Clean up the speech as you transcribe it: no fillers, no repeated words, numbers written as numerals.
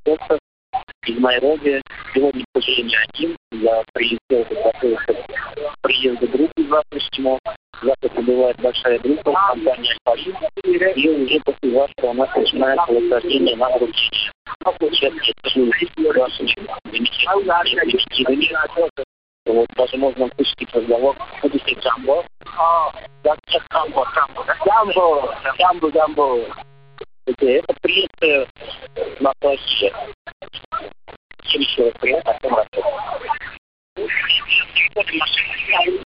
просто из Найроби. Сегодня, к сожалению, один. Я прилетел, готовился к приезду группы завтрашнему. Завтра прибывает большая группа, компания «Альфа-Лид», и уже послезавтра у нас начинается восхождение на вручение. Сейчас я скажу вашими замечательными. Вот, даже можно услышать разговор. Будете джамбо. Джамбо. Это принято на плохие. Чем еще раз приятно, а потом работать.